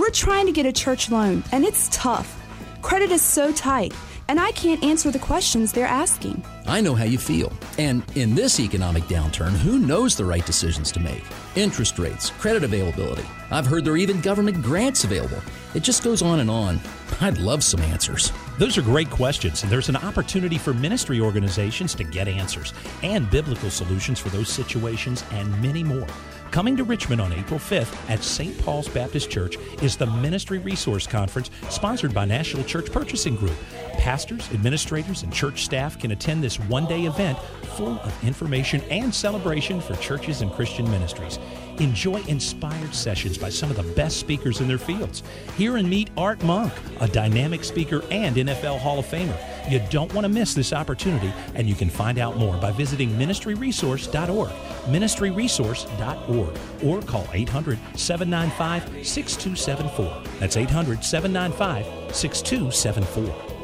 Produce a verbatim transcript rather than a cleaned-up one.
We're trying to get a church loan, and it's tough. Credit is so tight, and I can't answer the questions they're asking. I know how you feel. And in this economic downturn, who knows the right decisions to make? Interest rates, credit availability. I've heard there are even government grants available. It just goes on and on. I'd love some answers. Those are great questions, and there's an opportunity for ministry organizations to get answers and biblical solutions for those situations and many more. Coming to Richmond on April fifth at Saint Paul's Baptist Church is the Ministry Resource Conference sponsored by National Church Purchasing Group. Pastors, administrators, and church staff can attend this one-day event full of information and celebration for churches and Christian ministries. Enjoy inspired sessions by some of the best speakers in their fields. Hear and meet Art Monk, a dynamic speaker and N F L Hall of Famer. You don't want to miss this opportunity, and you can find out more by visiting ministry resource dot org, ministry resource dot org, or call eight hundred, seven nine five, six two seven four. That's eight hundred, seven nine five, six two seven four.